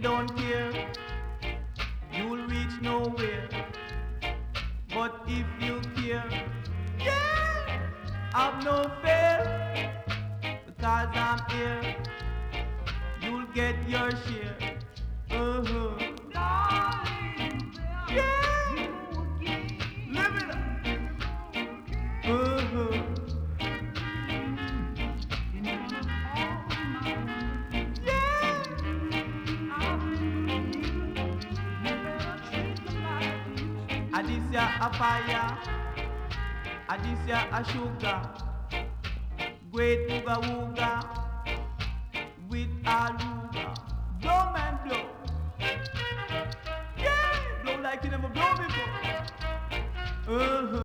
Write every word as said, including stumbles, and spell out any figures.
don't care, you'll reach nowhere. But if you care, yeah, have no fear, because I'm here, you'll get your share. Uh-huh. Yeah, live it up. Uh-huh. Adisya a fire, Adisya a sugar, great booga wooga, with aluga. Blow man blow, yeah, blow like you never blow before. Uh-huh.